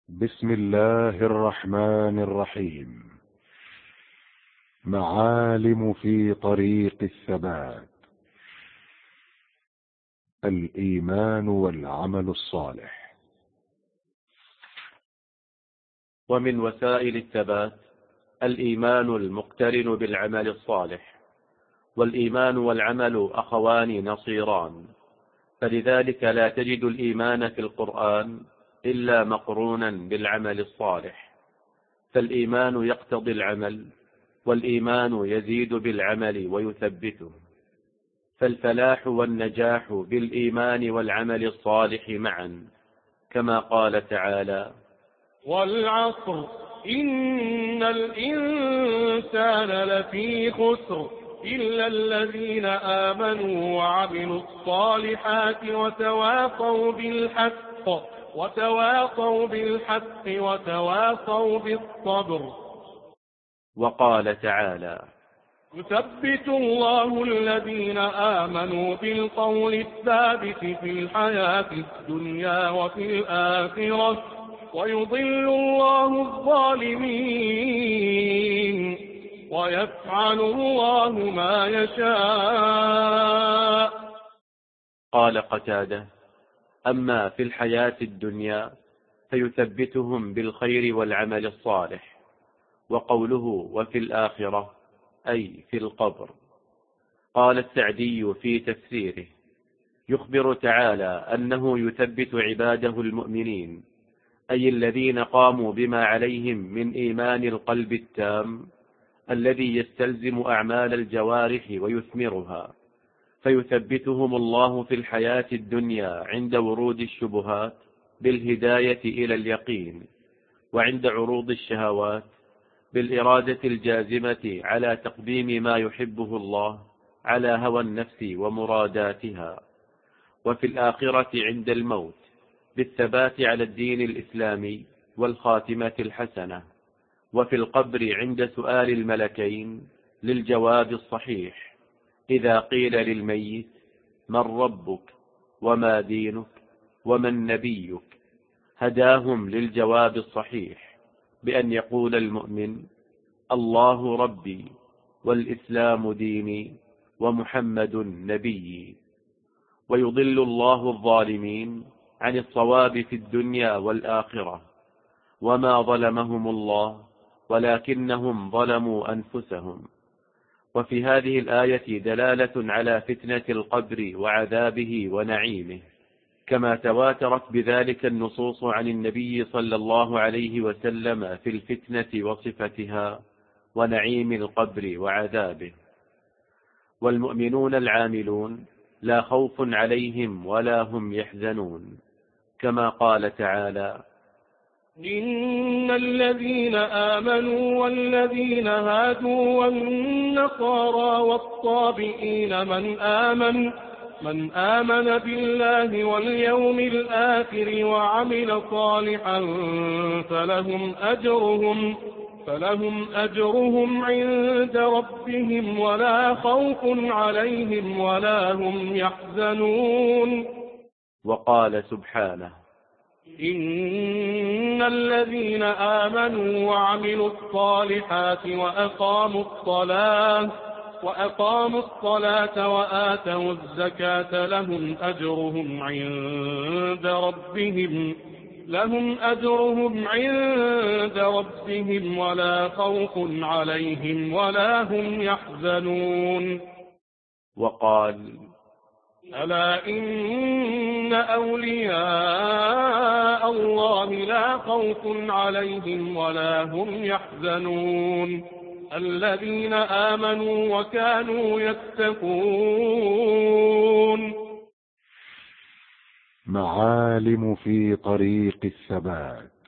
بسم الله الرحمن الرحيم. معالم في طريق الثبات. الإيمان والعمل الصالح. ومن وسائل الثبات الإيمان المقترن بالعمل الصالح، والإيمان والعمل أخوان نصيران، فلذلك لا تجد الإيمان في القرآن إلا مقرونا بالعمل الصالح، فالإيمان يقتضي العمل، والإيمان يزيد بالعمل ويثبته، فالفلاح والنجاح بالإيمان والعمل الصالح معا، كما قال تعالى: والعصر إن الإنسان لفي خسر إلا الذين آمنوا وعملوا الصالحات وتواصوا بالحق وتواصوا بالصبر. وقال تعالى: يثبت الله الذين آمنوا بالقول الثابت في الحياة الدنيا وفي الآخرة ويضل الله الظالمين ويفعل الله ما يشاء. قال قتادة: أما في الحياة الدنيا فيثبتهم بالخير والعمل الصالح، وقوله وفي الآخرة أي في القبر. قال السعدي في تفسيره: يخبر تعالى أنه يثبت عباده المؤمنين، أي الذين قاموا بما عليهم من إيمان القلب التام الذي يستلزم أعمال الجوارح ويثمرها، فيثبتهم الله في الحياة الدنيا عند ورود الشبهات بالهداية إلى اليقين، وعند عروض الشهوات بالإرادة الجازمة على تقديم ما يحبه الله على هوى النفس ومراداتها، وفي الآخرة عند الموت بالثبات على الدين الإسلامي والخاتمة الحسنة، وفي القبر عند سؤال الملكين للجواب الصحيح إذا قيل للميت: من ربك وما دينك ومن نبيك، هداهم للجواب الصحيح بأن يقول المؤمن: الله ربي والإسلام ديني ومحمد نبيي. ويضل الله الظالمين عن الصواب في الدنيا والآخرة، وما ظلمهم الله ولكنهم ظلموا أنفسهم. وفي هذه الآية دلالة على فتنة القبر وعذابه ونعيمه، كما تواترت بذلك النصوص عن النبي صلى الله عليه وسلم في الفتنة وصفتها ونعيم القبر وعذابه. والمؤمنون العاملون لا خوف عليهم ولا هم يحزنون، كما قال تعالى: إن الذين آمنوا والذين هادوا والنصارى والصابئين من آمن بالله واليوم الآخر وعمل صالحا فلهم أجرهم عند ربهم ولا خوف عليهم ولا هم يحزنون. وقال سبحانه: إن الذين آمنوا وعملوا الصالحات وأقاموا الصلاة وآتوا الزكاة لهم أجرهم عند ربهم ولا خوف عليهم ولا هم يحزنون. وقال: ألا إن أولياء الله لا خوف عليهم ولا هم يحزنون الذين آمنوا وكانوا يتقون. معالم في طريق الثبات.